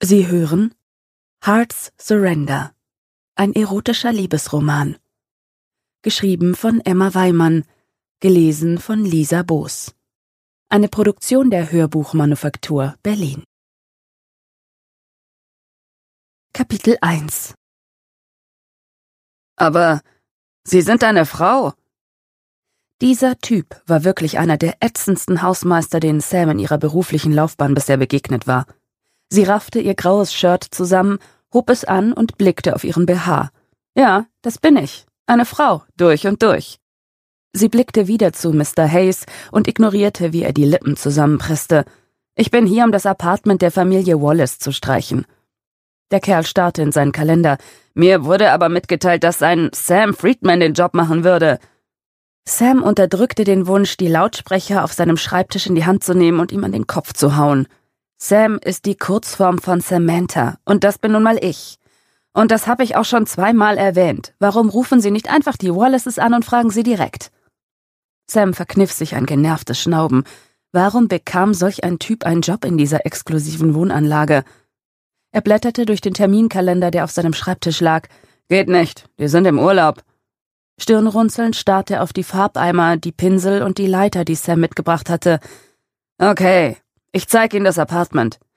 Sie hören Heart's Surrender, ein erotischer Liebesroman. Geschrieben von Emma Weimann, gelesen von Lisa Boos. Eine Produktion der Hörbuchmanufaktur Berlin. Kapitel 1. Aber Sie sind eine Frau. Dieser Typ war wirklich einer der ätzendsten Hausmeister, denen Sam in ihrer beruflichen Laufbahn bisher begegnet war. Sie raffte ihr graues Shirt zusammen, hob es an und blickte auf ihren BH. »Ja, das bin ich. Eine Frau, durch und durch.« Sie blickte wieder zu Mr. Hayes und ignorierte, wie er die Lippen zusammenpresste. »Ich bin hier, um das Apartment der Familie Wallace zu streichen.« Der Kerl starrte in seinen Kalender. »Mir wurde aber mitgeteilt, dass ein Sam Friedman den Job machen würde.« Sam unterdrückte den Wunsch, die Lautsprecher auf seinem Schreibtisch in die Hand zu nehmen und ihm an den Kopf zu hauen. Sam ist die Kurzform von Samantha, und das bin nun mal ich. Und das habe ich auch schon 2-mal erwähnt. Warum rufen Sie nicht einfach die Wallaces an und fragen sie direkt? Sam verkniff sich ein genervtes Schnauben. Warum bekam solch ein Typ einen Job in dieser exklusiven Wohnanlage? Er blätterte durch den Terminkalender, der auf seinem Schreibtisch lag. »Geht nicht, wir sind im Urlaub.« Stirnrunzelnd starrte er auf die Farbeimer, die Pinsel und die Leiter, die Sam mitgebracht hatte. »Okay, ich zeige Ihnen das Apartment.